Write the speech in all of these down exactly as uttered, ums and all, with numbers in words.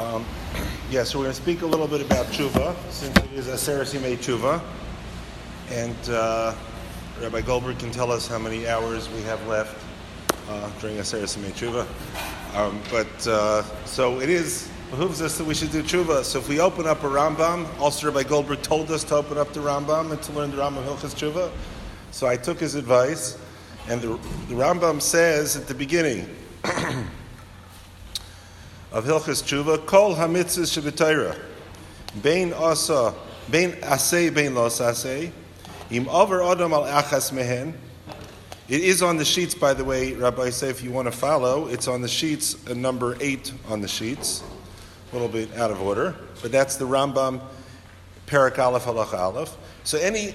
Um, yeah, so we're going to speak a little bit about tshuva, since it is Aseres Yimei Tshuva, and uh, Rabbi Goldberg can tell us how many hours we have left uh, during Aseres Yimei Tshuva. Um, but uh, so it is behooves us that we should do tshuva. So if we open up a Rambam, also Rabbi Goldberg told us to open up the Rambam and to learn the Rambam Hilchos Tshuva. So I took his advice, and the, the Rambam says at the beginning of Hilchos Tshuva, Kol hamitzvos sheb'Torah, bein asa, bein asay, bein los asay, im over adam al achas mehen. It is on the sheets, by the way, Rabbi say, if you want to follow, it's on the sheets, uh, number eight on the sheets, a little bit out of order, but that's the Rambam, Perak Aleph Halacha Aleph. So any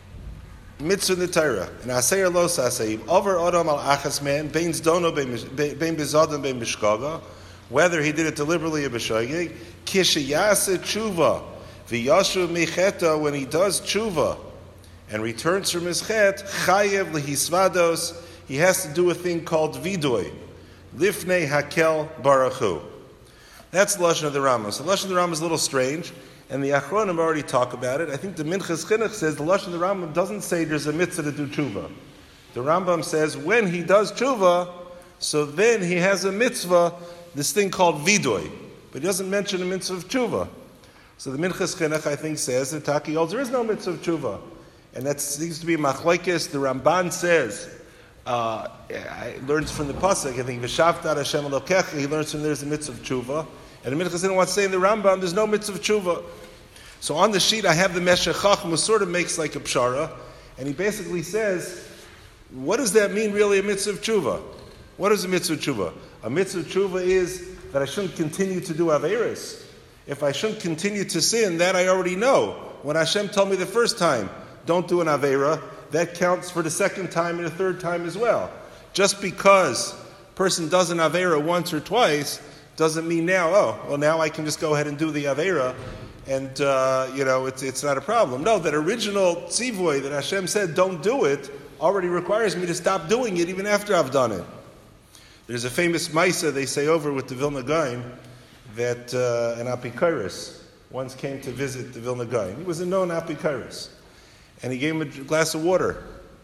mitzvah in the Torah, and asay or los asay, im over adam al achas mehen, bein zdono, bein bezadon, bein mishkaga, whether he did it deliberately or b'shogeg, kishiyase tshuva, v'yashu mecheta, when he does tshuva and returns from his chet, chayev lehisvados, he has to do a thing called vidoy, lifnei hakel barachu. That's the lashon of the Rambam. So the lashon of the Rambam is a little strange, and the Achronim already talk about it. I think the Minchas Chinuch says the lashon of the Rambam doesn't say there's a mitzvah to do tshuva. The Rambam says when he does tshuva, so then he has a mitzvah, this thing called vidoy, but he doesn't mention the mitzvah of tshuva. So the Minchas Chinuch, I think, says that Taki holds there is no mitzvah of tshuva, and that seems to be machlokes. The Ramban says, uh, he learns from the pasuk. I think v'shavta Hashem Elokecha. He learns from there's a mitzvah of tshuva, and the Minchas Chinuch wants to say in the Rambam there's no mitzvah of tshuva. So on the sheet I have the Meshech Chacham, who sort of makes like a pshara, and he basically says, what does that mean really, a mitzvah of tshuva? What is a mitzvah of tshuva? A mitzvah of tshuva is that I shouldn't continue to do Averis. If I shouldn't continue to sin, that I already know. When Hashem told me the first time, don't do an Avera, that counts for the second time and the third time as well. Just because a person does an Avera once or twice, doesn't mean now, oh, well now I can just go ahead and do the Avera, and, uh, you know, it's it's not a problem. No, that original tzivoy that Hashem said, don't do it, already requires me to stop doing it even after I've done it. There's a famous Maisa they say over with the Vilna Gaon that uh, an Apikoros once came to visit the Vilna Gaon. He was a known Apikoros, and he gave him a glass of water,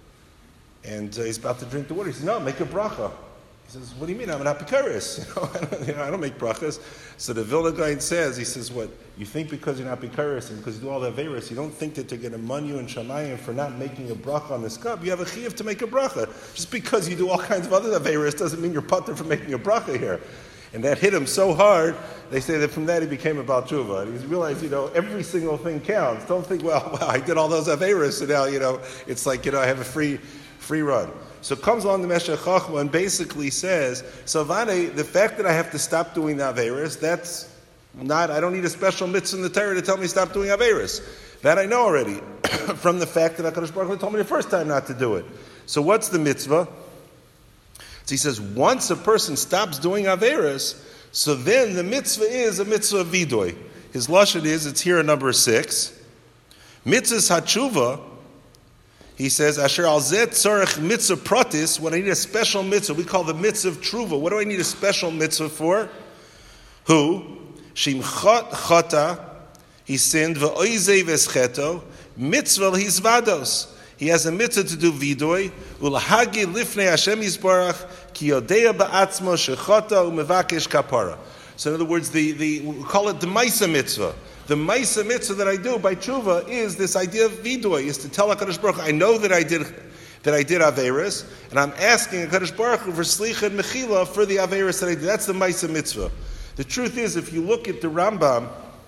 and uh, he's about to drink the water. He says, "No, make a bracha." He says, "What do you mean? I'm an Apikoros. You know, I don't, you know, I don't make brachas." So the Vilna Gaon says, "He says, what you think because you're an Apikoros and because you do all the averos, you don't think that they're going to mun you and shamayim for not making a bracha on this cup? You have a chiyuv to make a bracha. Just because you do all kinds of other averos doesn't mean you're patur for making a bracha here." And that hit him so hard, they say that from that he became a Baal Tshuva. And he's realized, you know, every single thing counts. Don't think, well, wow, I did all those averos, so now, you know, it's like, you know, I have a free free run. So it comes along the Meshech Chachma and basically says, so Vane, the fact that I have to stop doing the averos, that's not, I don't need a special mitzvah in the Torah to tell me stop doing averos. That I know already from the fact that HaKadosh Baruch Hu told me the first time not to do it. So what's the mitzvah? So he says, once a person stops doing averos, so then the mitzvah is a mitzvah of vidoy. His lashon is, it's here at number six. Mitzvahs hatshuva, he says, asher al zeh tzarech mitzvah pratis, when I need a special mitzvah, we call the mitzvah of truva. What do I need a special mitzvah for? Who? Shim chot chota, he sinned, v'oizei v'escheto, mitzvah l'hisvados. He has a mitzvah to do vidoy, ulahagi lifnei Hashem yisbarach, ki yodeya ba'atzmo shechota umevakesh kapara. So in other words, the, the, we call it the Maisa mitzvah. The Maisa mitzvah that I do by tshuva is this idea of vidoy, is to tell HaKadosh Baruch Hu, I know that I did that I did averis, and I'm asking HaKadosh Baruch Hu for slicha and mechila for the averis that I did. That's the Maisa mitzvah. The truth is, if you look at the Rambam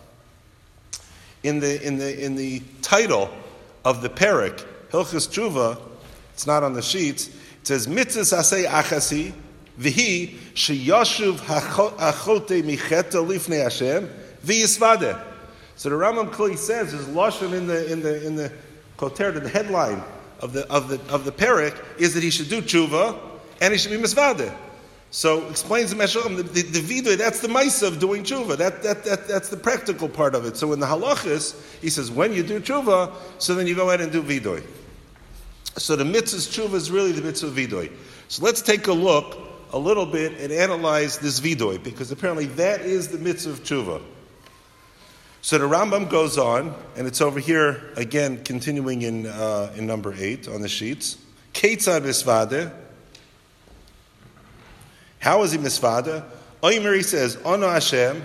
in the in the in the title of the Perik, Hilchos Tshuva, it's not on the sheets, it says, Mitzvahs asay achasi, v'hi sheyashuv achote micheta lifnei Hashem, v'yisvadeh. So the Rambam clearly says, there's lashon in the in the in the koter, the headline of the of the of the Perik is that he should do tshuva and he should be misvadeh. So explains the Meshach, the, the, the vidoy, that's the maisa of doing tshuva. That, that, that, that's the practical part of it. So in the halachas, he says, when you do tshuva, so then you go ahead and do vidoy. So the mitzvah's tshuva is really the mitzvah of vidoy. So let's take a look a little bit and analyze this vidoy, because apparently that is the mitzvah of tshuva. So the Rambam goes on, and it's over here again, continuing in uh, in number eight on the sheets. Keitzad misvade. How is he misvade? Oimer, he says, Ono Hashem,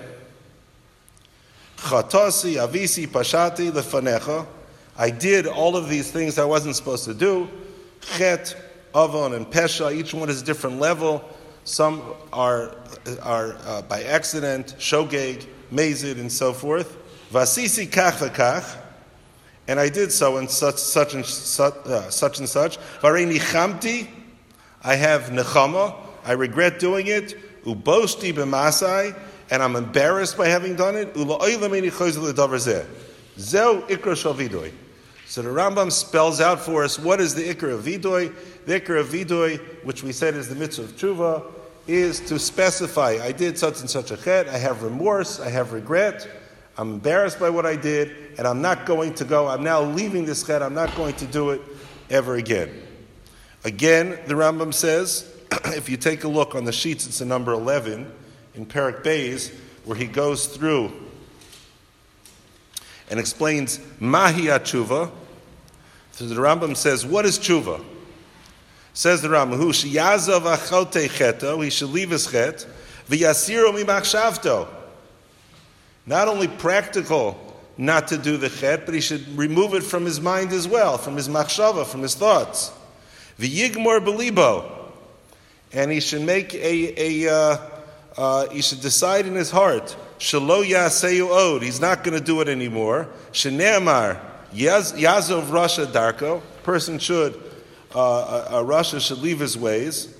Chatasi, Avisi, Pashati, Lefanecha. I did all of these things I wasn't supposed to do. Chet, Avon, and Pesha, each one is a different level. Some are are uh, by accident, Shogeg, Mazid, and so forth. Vasisi kach v'kach, and I did so in such such and such, uh, such and such. Varei nichamti, I have nechama, I regret doing it. Uboshti b'masai, and I'm embarrassed by having done it. Ula'olam eini chozer l'davar zeh. Zeu ikra shel vidoy. So the Rambam spells out for us what is the ikra of vidoy. The ikra of vidoy, which we said is the mitzvah of tshuva, is to specify, I did such and such a chet, I have remorse, I have regret, I'm embarrassed by what I did, and I'm not going to go, I'm now leaving this chet, I'm not going to do it ever again. Again, the Rambam says, if you take a look on the sheets, it's in number eleven, in Perek Beis, where he goes through and explains Mahi tshuva. So the Rambam says, what is tshuva? Says the Rambam, Hu sheyazav achote cheto, he should leave his chet, v'yasiru mimachshavto. Not only practical not to do the chet, but he should remove it from his mind as well, from his machshava, from his thoughts. V'yigmor belibo, and he should make a, a uh, uh, he should decide in his heart, shelo yaseyu od, he's not going to do it anymore. Shene'amar yazov rasha darko, person should, uh, a, a rasha should leave his ways.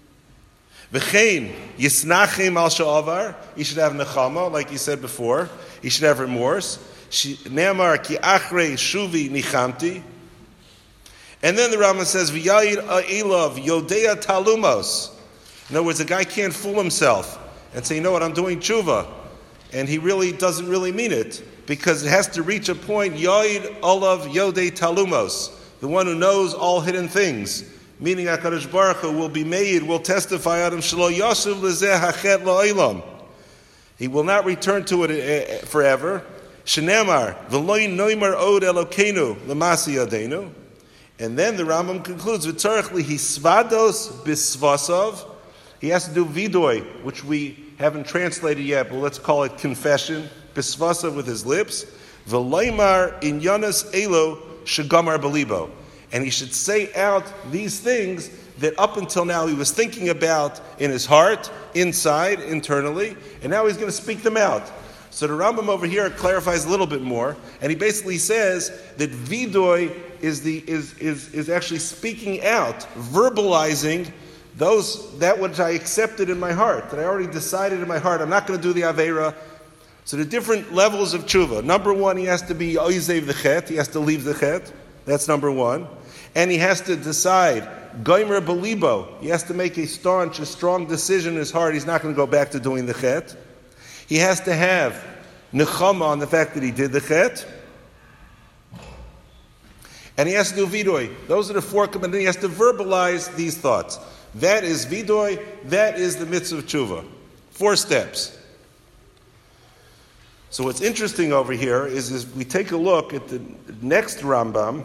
V'chein yisnachem al sha'avar, he should have nechama, like he said before. He should have remorse. Ne'amar ki achrei shuvi nichamti. And then the Rambam says, v'yayid a'ilav yodea talumos. In other words, a guy can't fool himself and say, you know what, I'm doing tshuva. And he really doesn't really mean it, because it has to reach a point, yayid olav yodei talumos, the one who knows all hidden things. Meaning HaKadosh Baruch Hu will be made, will testify Adam Shelo Yoshev Lezeh Hachet La'olam. He will not return to it forever. Shenemar V'loi Noimar Od Elokeinu L'masi Yadenu. And then the Rambam concludes with Tzarech Lihisvados Bisvasov. He has to do vidoy, which we haven't translated yet, but let's call it confession. Bisvasov with his lips. V'loimar Inyanas Elo Shagamar Belibo. And he should say out these things that up until now he was thinking about in his heart, inside, internally, and now he's going to speak them out. So the Rambam over here clarifies a little bit more, and he basically says that vidoy is the is is is actually speaking out, verbalizing those that which I accepted in my heart, that I already decided in my heart, I'm not going to do the aveira. So the different levels of tshuva. Number one, he has to be oizev the chet, he has to leave the chet. That's number one. And he has to decide, goimer belibo, he has to make a staunch, a strong decision in his heart, he's not going to go back to doing the chet. He has to have nechama on the fact that he did the chet. And he has to do vidoy. Those are the four commandments. He has to verbalize these thoughts. That is vidoy, that is the mitzvah of tshuva. Four steps. So what's interesting over here is, is we take a look at the next Rambam,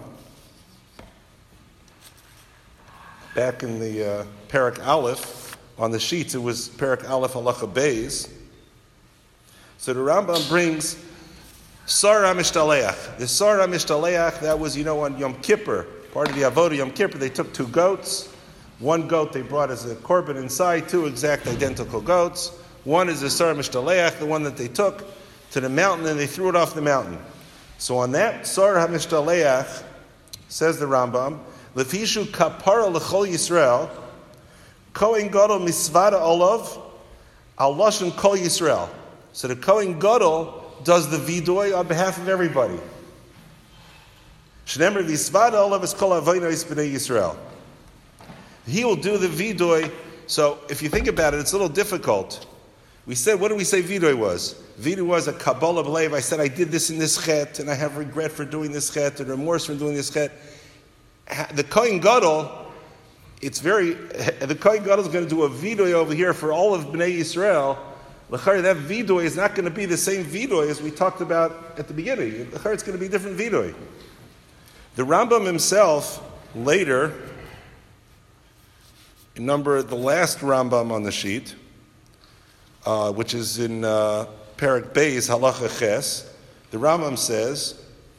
back in the uh, Perek Aleph, on the sheets it was Perek Aleph Halacha Beis. So the Rambam brings Sar HaMishtaleach. The Sar HaMishtaleach, that was, you know, on Yom Kippur, part of the Avodah Yom Kippur, they took two goats. One goat they brought as a korban inside, two exact identical goats. One is the Sar HaMishtaleach, the one that they took to the mountain and they threw it off the mountain. So on that Sar HaMishtaleach, says the Rambam, Lefishu kapara l'chol Yisrael, Kohen Gadol misvada olav, al lashon kol Yisrael. So the Kohen Gadol does the vidoy on behalf of everybody. Shnemer visvada olav is kol avonos b'nei Yisrael. He will do the vidoy. So if you think about it, it's a little difficult. We said, what did we say vidoy was? Vidoy was a kabbalah b'leiv. I said I did this in this chet, and I have regret for doing this chet, and remorse for doing this chet. The Kohen Gadol it's very, the Kohen Gadol is going to do a vidoy over here for all of Bnei Yisrael. L'chari, that vidoy is not going to be the same vidoy as we talked about at the beginning. L'chari, it's going to be a different vidoy. The Rambam himself, later, in number, the last Rambam on the sheet, uh, which is in uh, Perek Beis, Halacha Ches, the Rambam says,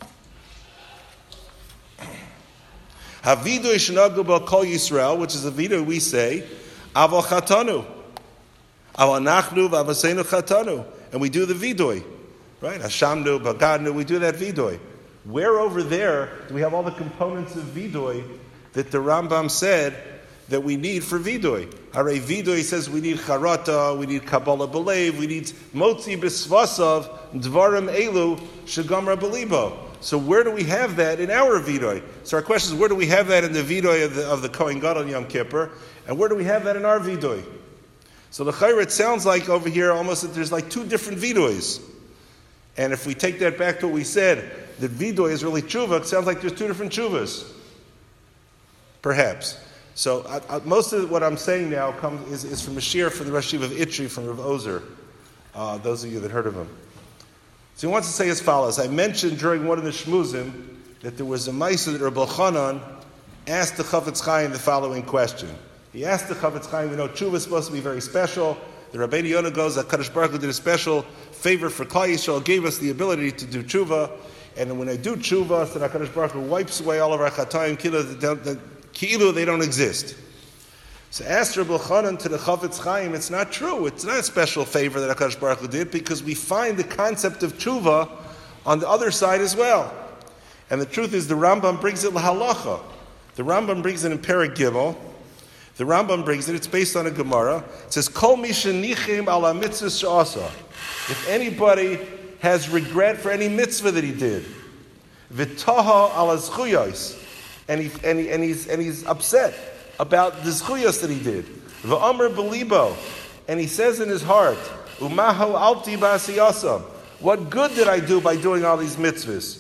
Havidoy shenagu b'kol Yisrael, which is a vidoy we say, Aval Chatanu, Aval Nachnu v'Avaseinu Chatanu, and we do the vidoy, right? Hashamnu, Bagadnu, we do that vidoy. Where over there do we have all the components of vidoy that the Rambam said that we need for vidoy? Hare vidoy says we need charata, we need kabbalah belev, we need motzi b'svasav, dvarim elu shegamra belibo. So where do we have that in our vidoy? So our question is, where do we have that in the vidoy of the, of the Kohen Gadol on Yom Kippur? And where do we have that in our vidoy? So the chayr, it sounds like over here almost that there's like two different vidoys. And if we take that back to what we said, that vidoy is really tshuva, it sounds like there's two different tshuvas. Perhaps. So I, I, most of what I'm saying now comes is, is from a shir from the Rosh Yeshiva of Itri, from Rav Ozer, uh, those of you that heard of him. So he wants to say as follows. I mentioned during one of the shmuzim that there was a ma'aseh that Rabbi Chanan asked the Chafetz Chaim the following question. He asked the Chafetz Chaim, we know tshuva is supposed to be very special. The Rabbeinu Yonah goes that Kadosh Baruch Hu did a special favor for Klal Yisrael, gave us the ability to do tshuva. And when I do tshuva, so that HaKadosh Baruch Hu wipes away all of our chatayim, ki'ilu they don't exist. So ask Rabbi Chanan to the Chafetz Chaim, it's not true. It's not a special favor that HaKadosh Baruch Hu did, because we find the concept of tshuva on the other side as well. And the truth is, the Rambam brings it lahalacha. The Rambam brings it in Perek Gimel. The Rambam brings it, it's based on a Gemara. It says, Kol mi shenichim ala mitzvah she'asa. If anybody has regret for any mitzvah that he did, v'taha ala zchuyos, and he and he and he's and he's upset about the zchuyos that he did, v'amr belibo, and he says in his heart, umaho alti ba'asiyasam, what good did I do by doing all these mitzvahs?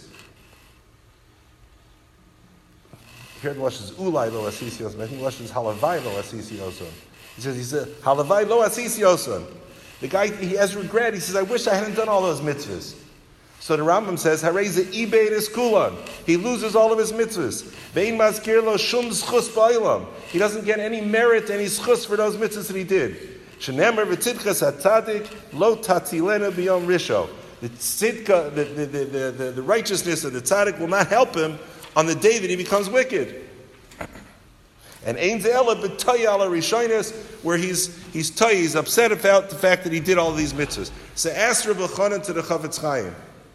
Here the Lush is ulai lo asisiyosam. I think the Lush is halavai lo asisiyosam. He says, he said, halavai lo asisiyosam. The guy, he has regret. He says, I wish I hadn't done all those mitzvahs. So the Rambam says, Hareza ibed is kulan. He loses all of his mitzvahs. Vein mazkir lo shum zchus ba'ilam. He doesn't get any merit, any zchus for those mitzvahs that he did. Shenemer v'tzidkas hatadik lo tatilena b'yom risho. The tzidka, the, the, the, the, the, the righteousness of the tzaddik will not help him on the day that he becomes wicked. And ein ze'ela b'tay ala rishonis, where he's he's tay, he's upset about the fact that he did all these mitzvahs. So ask Rabbi Chanan to the Chafetz Chaim.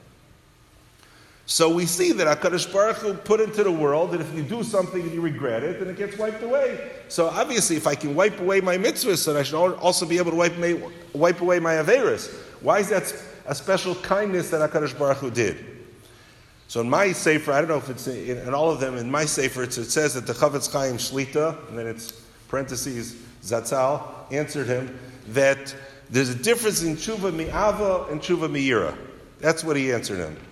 So we see that HaKadosh Baruch Hu put into the world that if you do something and you regret it, then it gets wiped away. So obviously, if I can wipe away my mitzvahs, then I should also be able to wipe, my, wipe away my averos. Why is that a special kindness that HaKadosh Baruch Hu did? So in my sefer, I don't know if it's in, in all of them, in my sefer, it says that the Chafetz Chaim Shlita, and then it's parentheses, Zatzal, answered him that there's a difference in tshuva mi'ava and tshuva mi'ira. That's what he answered him.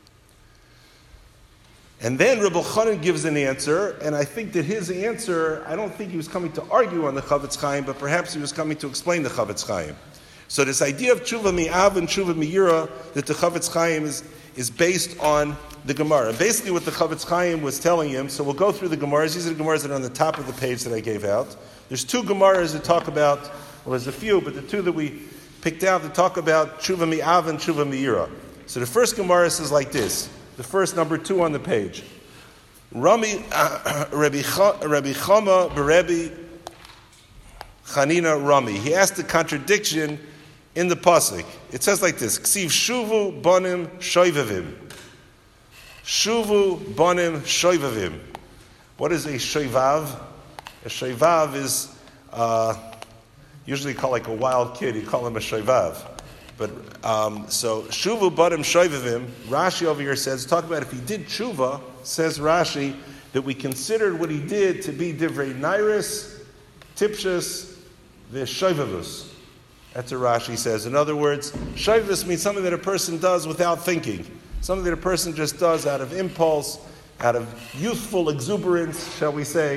And then Rabbi Chanan gives an answer, and I think that his answer, I don't think he was coming to argue on the Chafetz Chaim, but perhaps he was coming to explain the Chafetz Chaim. So this idea of tshuva mi'ava and tshuva mi'ira that the Chafetz Chaim is, is based on the Gemara. And basically what the Chafetz Chaim was telling him, so we'll go through the Gemaras. These are the Gemaras that are on the top of the page that I gave out. There's two Gemaras that talk about, well there's a few, but the two that we picked out that talk about tshuva mi'ava and tshuva mi'ira. So the first Gemara says like this, the first number two on the page. Rami, uh, Rabbi Chama b'Rebbi Chanina Rami. He asked a contradiction in the pasuk. It says like this, Ksiv shuvu banim shoivavim. Shuvu banim shoivavim. What is a shoivav? A shoivav is uh, usually called like a wild kid. You call him a shoivav. But um, so shuvu banim shoivavim. Rashi over here says, talk about if he did tshuva. Says Rashi that we considered what he did to be divrei nairis, tipshus, the shoivavus. That's what Rashi says. In other words, shoivavus means something that a person does without thinking. Something that a person just does out of impulse, out of youthful exuberance, shall we say.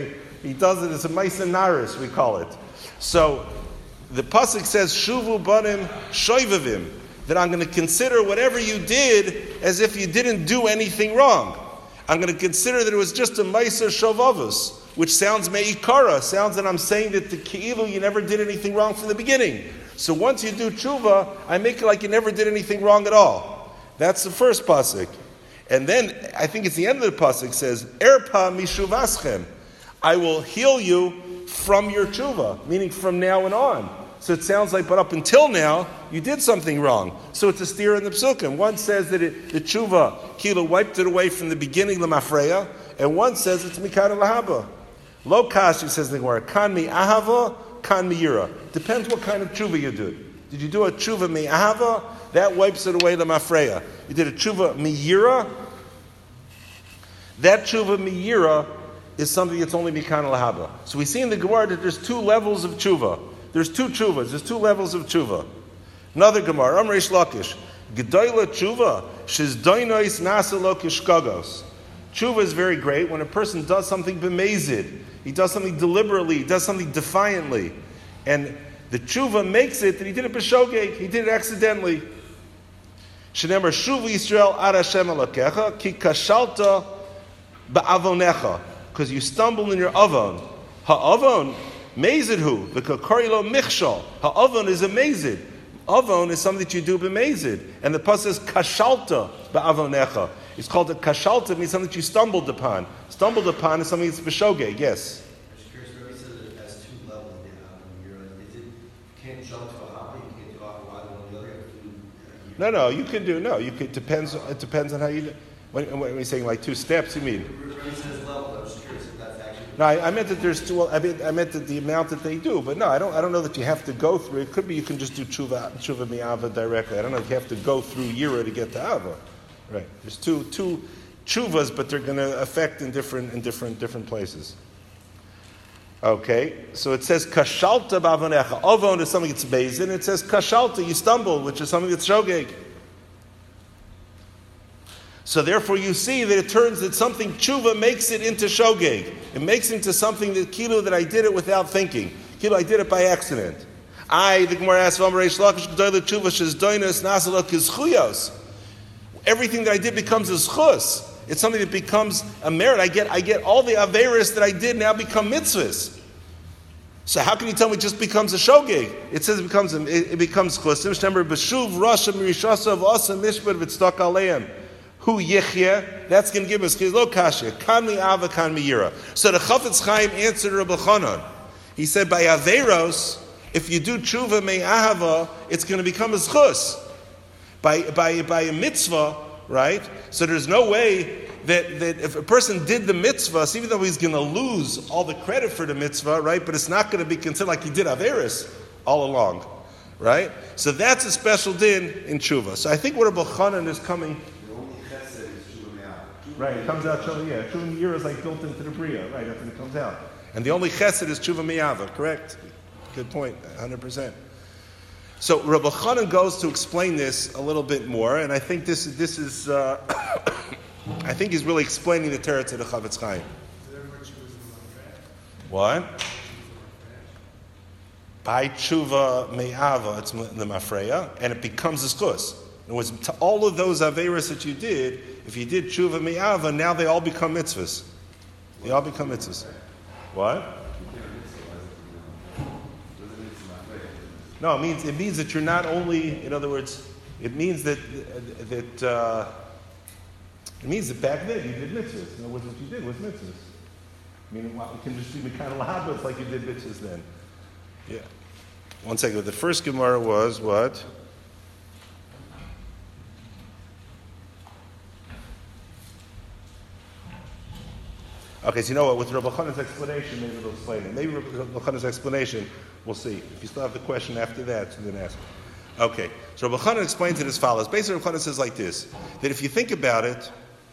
He does it as a Maisa Naris, we call it. So the pasuk says, Shuvu banim shoivavim, that I'm going to consider whatever you did as if you didn't do anything wrong. I'm going to consider that it was just a Maisa Shovavus, which sounds me'ikara, sounds that I'm saying that the Ki'ilu, you never did anything wrong from the beginning. So once you do tshuva, I make it like you never did anything wrong at all. That's the first pasuk. And then, I think it's the end of the pasuk, says, Erpa mishuvaschem, I will heal you from your tshuva, meaning from now and on. So it sounds like, but up until now, you did something wrong. So it's a steer in the psukim. One says that it, the tshuva, Kila wiped it away from the beginning, l'mafreya, and one says it's mikana lahaba. Lo kashi, says the Gemara, kan mi ahava, kan mi yira. Depends what kind of tshuva you did. Did you do a tshuva mi ahava? That wipes it away, l'mafreya. You did a tshuva mi yira? That tshuva mi yira is something that's only mikana lahaba. So we see in the Gemara that there's two levels of tshuva. There's two tshuvas. There's two levels of tshuva. Another Gemara, Amr Reish Lakish, Gedoyla tshuva, shiz doinois nasa lo kishkagos. Tshuva is very great when a person does something b'mezid. He does something deliberately. He does something defiantly. And the tshuva makes it that he did it b'shogeg. He did it accidentally. Shenemar shuv Yisrael ad Hashem alakecha ki kashalta ba'avonecha. Because you stumbled in your avon. Ha'avon, mezid hu, v'kakari lo michshal. Ha'avon is a mezid. Avon is something that you do b'mezid. And the pasuk says kashalta ba'avonecha. It's called a kashalta, it means something that you stumbled upon. Stumbled upon is something that's b'shogeg, yes. I'm just curious, Rabbi says it has two levels. You're like, is it, you can't jump to a hobby, you can't do a hobby one or the other. You No, no, you can do, no, you can, it depends, it depends on how you do. When, when you're saying like two steps, you mean? Rabbi says level, I'm just curious if that's actually. No, I, I meant that there's two, I meant, I meant that the amount that they do, but no, I don't, I don't know that you have to go through, it could be you can just do tshuva, tshuva mi'ava directly. I don't know if you have to go through yira to get to ava. Right. There's two two tshuvas, but they're going to affect in different in different different places. Okay, so it says kashalta ba'avonecha. Avon is something that's bezin. It says kashalta, you stumble, which is something that's shogeg. So therefore, you see that it turns that something tshuva makes it into shogeg. It makes it into something that kilo that I did it without thinking. Kilo, I did it by accident. I, the Gemara asks, "V'amar Reish Lakish g'doyle tshuva shezdoinas nasala kizchuyos." Everything that I did becomes a schus. It's something that becomes a merit. I get, I get all the averis that I did now become mitzvahs. So how can you tell me it just becomes a shogeg? It says it becomes a, it, it becomes chus. Remember, b'shuv rasha mirishasa v'asa mishpat v'tzdak aleim. Hu yichye. That's going to give us lo kasha. Kan mi ava kan mi yira. So the Chafetz Chaim answered Rabbi Chanan. He said by averos, if you do tshuva me ahava, it's going to become a schus. By, by, by a mitzvah, right? So there's no way that, that if a person did the mitzvah, so even though he's going to lose all the credit for the mitzvah, right? But it's not going to be considered like he did Averis all along, right? So that's a special din in tshuva. So I think what Rabbi Chanan is coming... The only chesed is tshuva me'ah. Right, it comes out, yeah. Tshuva me'ira is like built into the bria, right? That's when it comes out. And the only chesed is tshuva me'ava, correct? Good point, one hundred percent. So Rabbi Chanan goes to explain this a little bit more, and I think this is this is uh, I think he's really explaining the teretz of the Chafetz Chaim. What? By tshuva me'ava, it's the mafreya, and it becomes a schus. In other words, to all of those averas that you did, if you did tshuva me'ava, now they all become mitzvahs. They all become mitzvahs. What? No, it means it means that you're not only. In other words, it means that that uh, it means that back then you did mitzvahs. In other words, what you did was mitzvahs. I mean, well, you can just be kind of lahabas like you did mitzvahs then. Yeah. One second. The first Gemara was what? Okay, so you know what? With Rabbi Chanan's explanation, maybe it'll explain it. Maybe Rabbi Chanan's explanation, we'll see. If you still have the question after that, so then ask. Okay, so Rabbi Chanan explains it as follows. Basically, Rabbi Chanan says like this, that if you think about it,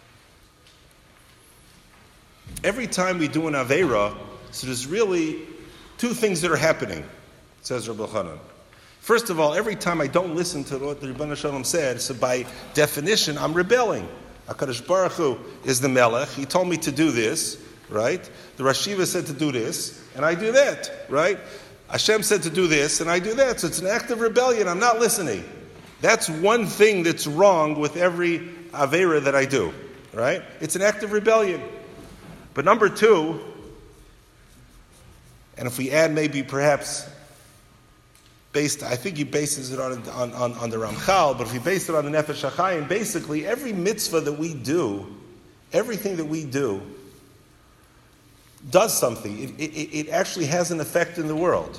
every time we do an Aveira, so there's really two things that are happening, says Rabbi Chanan. First of all, every time I don't listen to what the Rebbeinu Shalom said, so by definition, I'm rebelling. HaKadosh Baruch Hu is the Melech. He told me to do this, right? The Rosh Yeshiva said to do this, and I do that, right? Hashem said to do this, and I do that. So it's an act of rebellion. I'm not listening. That's one thing that's wrong with every Aveira that I do, right? It's an act of rebellion. But number two, and if we add maybe perhaps based, I think he bases it on, on, on, on the Ramchal, but if he based it on the Nefesh HaChaim, basically every mitzvah that we do, everything that we do, does something. It, it, it actually has an effect in the world.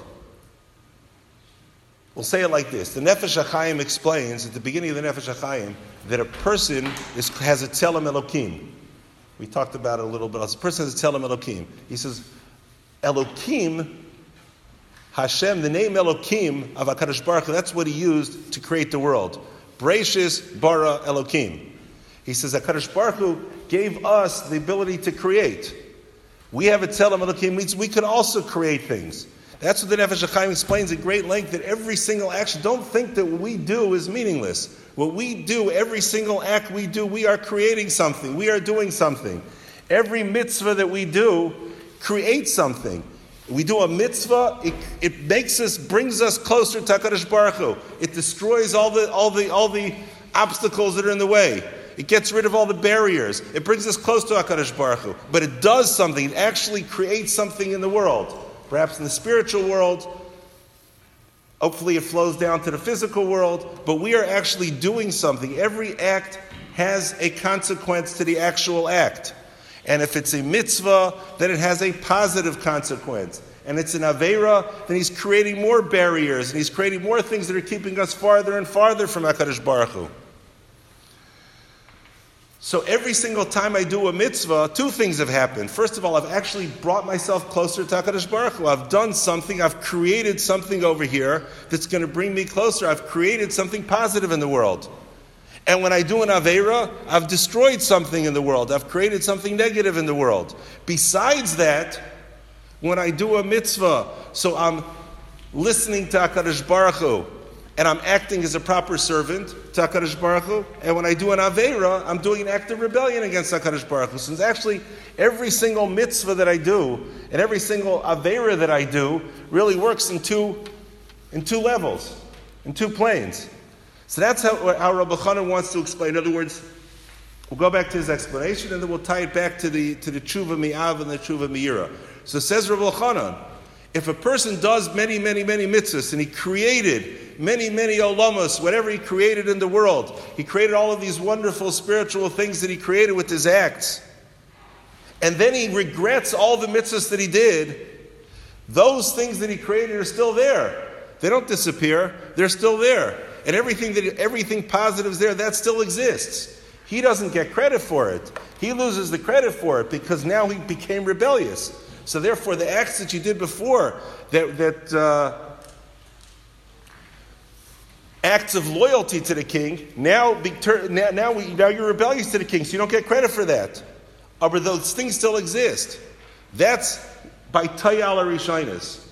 We'll say it like this. The Nefesh HaChaim explains at the beginning of the Nefesh HaChaim that a person is, has a Tzelem Elokim. We talked about it a little bit. A person has a Tzelem Elokim. He says, Elokim, Hashem, the name Elokim of HaKadosh Baruch Hu, that's what he used to create the world. Breishis bara Elokim. He says HaKadosh Baruch Hu gave us the ability to create. We have a Tzelem Elokim, means we can also create things. That's what the Nefesh HaChaim explains at great length, that every single action, don't think that what we do is meaningless. What we do, every single act we do, we are creating something. We are doing something. Every mitzvah that we do creates something. We do a mitzvah, it, it makes us, brings us closer to HaKadosh Baruch Hu. It destroys all the, all the, all the obstacles that are in the way. It gets rid of all the barriers. It brings us close to HaKadosh Baruch Hu. But it does something. It actually creates something in the world. Perhaps in the spiritual world. Hopefully it flows down to the physical world. But we are actually doing something. Every act has a consequence to the actual act. And if it's a mitzvah, then it has a positive consequence. And it's an aveira, then he's creating more barriers. And he's creating more things that are keeping us farther and farther from HaKadosh Baruch Hu. So every single time I do a mitzvah, two things have happened. First of all, I've actually brought myself closer to HaKadosh Baruch Hu. I've done something, I've created something over here that's going to bring me closer. I've created something positive in the world. And when I do an Aveira, I've destroyed something in the world. I've created something negative in the world. Besides that, when I do a mitzvah, so I'm listening to HaKadosh Baruch Hu, and I'm acting as a proper servant to HaKadosh Baruch Hu. And when I do an Aveira, I'm doing an act of rebellion against HaKadosh Baruch Hu. Since actually every single mitzvah that I do and every single Aveira that I do really works in two, in two levels, in two planes. So that's how, how Rabbi Chanan wants to explain. In other words, we'll go back to his explanation and then we'll tie it back to the to the Tshuva Mi'av and the Tshuva Me'ira. So says Rabbi Chanan, if a person does many, many, many mitzvahs and he created many, many olamos, whatever he created in the world, he created all of these wonderful spiritual things that he created with his acts, and then he regrets all the mitzvahs that he did, those things that he created are still there. They don't disappear. They're still there. And everything that everything positive is there, that still exists. He doesn't get credit for it. He loses the credit for it because now he became rebellious. So therefore, the acts that you did before, that, that uh, acts of loyalty to the king, now, be, now, now, we, now you're rebellious to the king, so you don't get credit for that. Uh, but those things still exist. That's by Tayal Rishonos.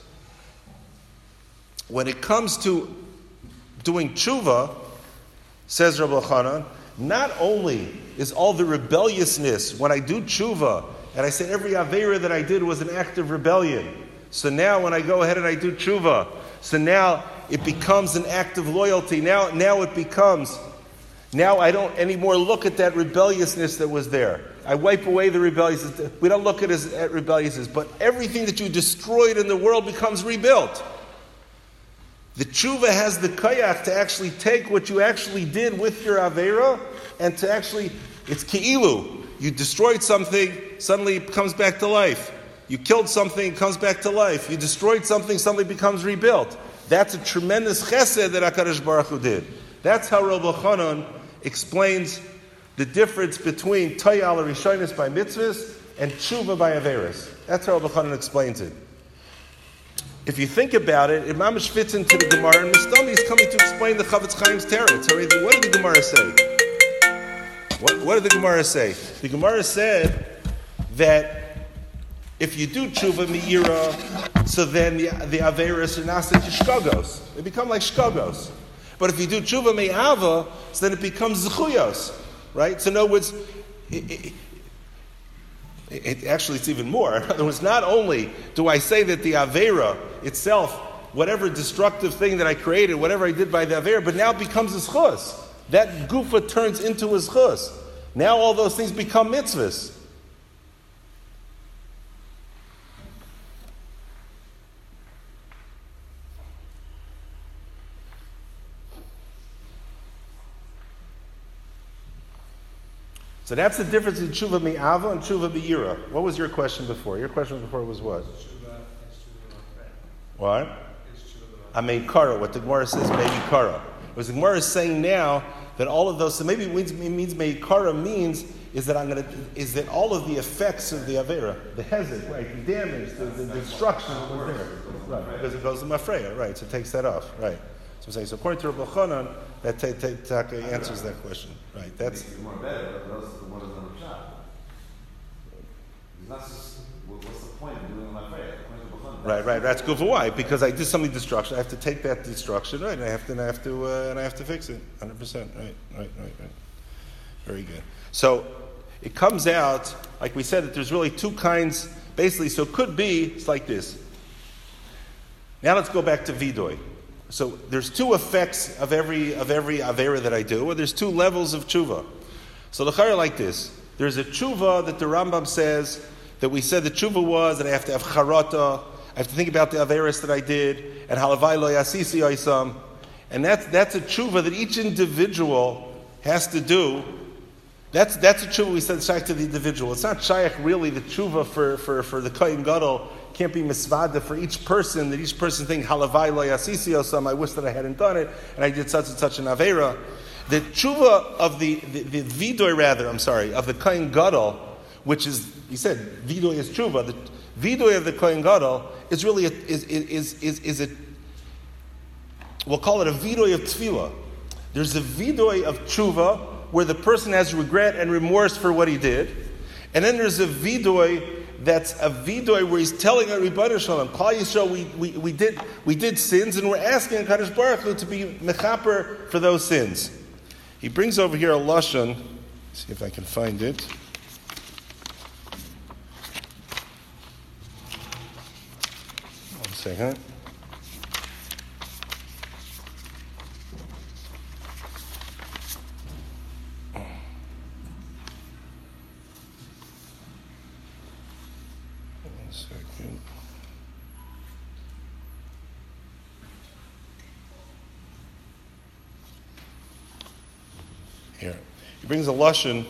When it comes to doing tshuva, says Rabbi Chanan, not only is all the rebelliousness, when I do tshuva, and I say every aveira that I did was an act of rebellion, so now when I go ahead and I do tshuva, so now it becomes an act of loyalty. Now, now it becomes, now I don't anymore look at that rebelliousness that was there. I wipe away the rebelliousness. We don't look at it as at rebelliousness, but everything that you destroyed in the world becomes rebuilt. The tshuva has the koyach to actually take what you actually did with your aveira and to actually, it's ki'ilu. You destroyed something, suddenly it comes back to life. You killed something, it comes back to life. You destroyed something, suddenly becomes rebuilt. That's a tremendous chesed that HaKadosh Baruch Hu did. That's how Rabbi Chanan explains the difference between Tayal Rishonos by mitzvahs and tshuva by averas. That's how Rabbi Chanan explains it. If you think about it, it mamish fits into the Gemara, and Mustami is coming to explain the Chavetz Chaim's teretz. What did the Gemara say? What, what did the Gemara say? The Gemara said that if you do tshuva me'ira, so then the, the averas are nasa to shkagos. They become like shkagos. But if you do tshuva me'ava, so then it becomes zechuyos. Right? So in other words, it, it, It, it actually, it's even more. In other words, not only do I say that the Avera itself, whatever destructive thing that I created, whatever I did by the Avera, but now it becomes a schus. That gufa turns into a schus. Now all those things become mitzvahs. So that's the difference in tshuva mi'ava and tshuva bi'ira. What was your question before? Your question before was what? What? I made kara. What the Gemara says, maybe kara. What the Gemara is saying now that all of those. So maybe it means, it means made kara means is that I'm going to is that all of the effects of the avera, the hezek, right, the damage, the, the, the destruction was there, right? Because it goes to mafreya, right? So it takes that off, right? So I'm saying, so according to Rabbi Chanan, that t- t- t- answers that question, right? That's more better, but those are the ones on the shop. What's the point of doing my prayer? Right, right. That's good for why? Because I did something destruction. I have to take that destruction, right? And I have to, and I have to, uh, and I have to fix it, hundred percent. Right, right, right, right. Very good. So it comes out, like we said, that there's really two kinds. Basically, so it could be it's like this. Now let's go back to vidoy. So there's two effects of every of every avera that I do, or there's two levels of tshuva. So the chayra like this: there's a tshuva that the Rambam says that we said the tshuva was that I have to have charata, I have to think about the averis that I did, and halavai lo yasisi oisam, and that's that's a tshuva that each individual has to do. That's that's a tshuva we said shaykh to the individual. It's not shaykh really the tshuva for for for the kohen gadol. Can't be misvada for each person, that each person think halavai lo yasisi osam, I wish that I hadn't done it, and I did such and such an avera. The tshuva of the, the, the vidoy rather, I'm sorry, of the kohen gadol, which is, he said, vidoy is tshuva, the vidoy of the kohen gadol is really, a, is, is, is, is a, we'll call it a vidoy of tefillah. There's a vidoy of tshuva, where the person has regret and remorse for what he did, and then there's a vidoy that's a vidoy where he's telling everybody, Shalom, Klal Yisrael, we, we, we did we did sins, and we're asking Kadosh Baruch Hu to be mechaper for those sins. He brings over here a lashon. See if I can find it. One second. Here. He brings a lashon.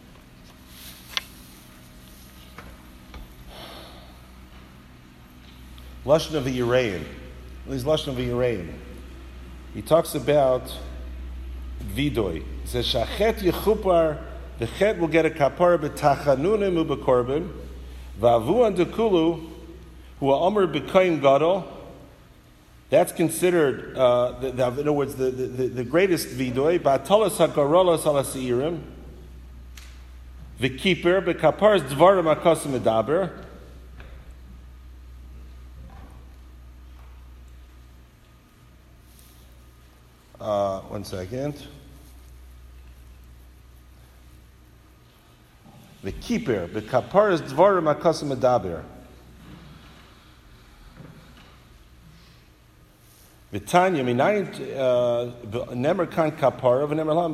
Lashon of a Yereim. He's lashon of a Yereim. He talks about vidoy. He says, Shachet yechupar, the chet will get a kapara b'tachanunim u'b'korban, v'avuan dekulu, hu ha'omer b'koyin gadol. That's considered, uh, the, the, in other words, the, the, the greatest vidoy. Ba'atalas ha'garolas ha'lasi'irim. V'kiper b'kapar's dvarim ha'kasim edaber. Uh, one second. V'kiper b'kapar's dvarim ha'kasim edaber. V'tanya minayin nemer kan kapara v'nemer lam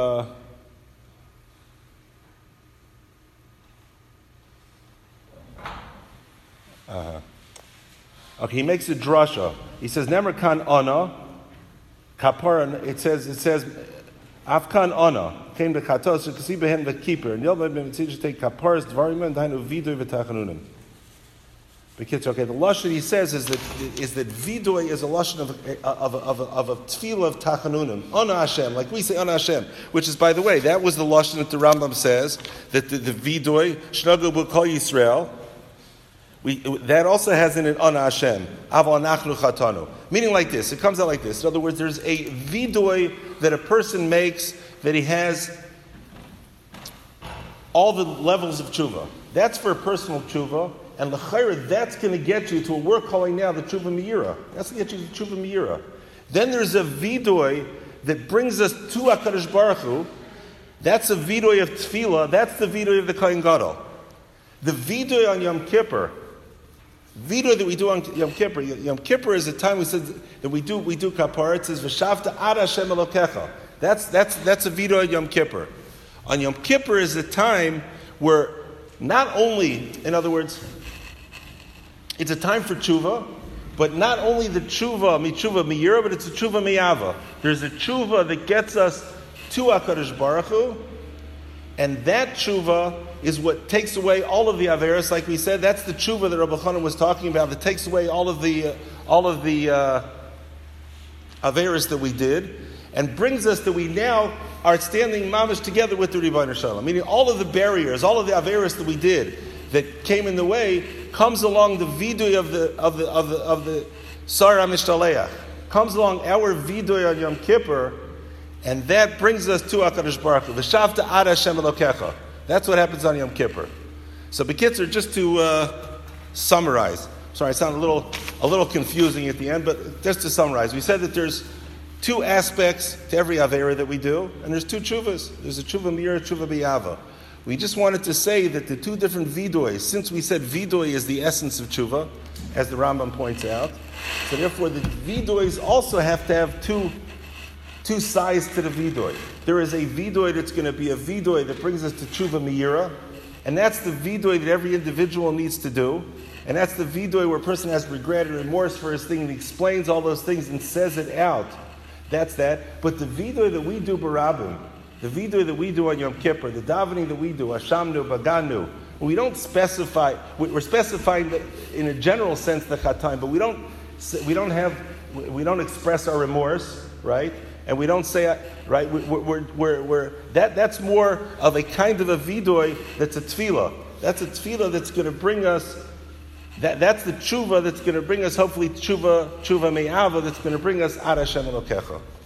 uh Okay, he makes a drasha. He says nemer kan ana kapara. It says it says afkan ana came to chatos to see behen v'kiper and yom ben mitzvah take kaparas dvarim and dainu vidoy v'tachanunim. Okay, the lashon he says is that is that vidoy is a lashon of of of of a tefillah of tachanunim, Ana Hashem, like we say Ana Hashem, which is, by the way, that was the lashon that the Rambam says that the, the vidoy shnagel b'kol Yisrael. We that also has in it Ana Hashem, Avo Anachnu Chatanu, meaning like this. It comes out like this. In other words, there's a vidoy that a person makes that he has all the levels of tshuva. That's for personal tshuva. And l'chayra, that's going to get you to what we're calling now the tshuva meira. That's going to get you to tshuva meira. Then there's a vidoy that brings us to HaKadosh Baruch Hu. That's a vidoy of tefillah. That's the vidoy of the kohen gadol. The vidoy on Yom Kippur, vidoy that we do on Yom Kippur, Yom Kippur is a time we said that we do we do kapara. It says v'shavta ad Hashem Elokecha. That's that's that's a vidoy on Yom Kippur. On Yom Kippur is a time where not only, in other words, it's a time for tshuva, but not only the tshuva mitzhuva miyira, but it's a tshuva miyava. There's a tshuva that gets us to HaKadosh Baruch Hu, and that tshuva is what takes away all of the averos. Like we said, that's the tshuva that Rabbi Chanan was talking about. That takes away all of the uh, all of the uh, averos that we did, and brings us that we now are standing mamish together with the Ribbono Shel Olam. Meaning all of the barriers, all of the averos that we did that came in the way, comes along the vidui of the of the of the of the Sarah Mishtaleach. Comes along our vidui on Yom Kippur, and that brings us to HaKadosh Baruch Hu. V'shavta ad Hashem Elokecha. That's what happens on Yom Kippur. So, B'kitzur, just to uh, summarize. Sorry, I sound a little a little confusing at the end, but just to summarize, we said that there's two aspects to every avera that we do, and there's two tshuvas. There's a tshuva miyira, tshuva b'yava. We just wanted to say that the two different vidoys, since we said vidoy is the essence of tshuva, as the Rambam points out, so therefore the vidoys also have to have two two sides to the vidoy. There is a vidoy that's going to be a vidoy that brings us to tshuva miyira, and that's the vidoy that every individual needs to do, and that's the vidoy where a person has regret and remorse for his thing, and he explains all those things and says it out. That's that. But the vidoy that we do barabim, the vidoy that we do on Yom Kippur, the davening that we do, Hashamnu, Baganu, we don't specify, we're specifying that in a general sense the Chatayim, but we don't, we don't have, we don't express our remorse, right? And we don't say, right, we're, we're, we're, we're, that, that's more of a kind of a vidoy that's a tefillah. That's a tefillah that's going to bring us, that, that's the tshuva that's going to bring us, hopefully, tshuva, tshuva me'ava, that's going to bring us ad Hashem Elokecha.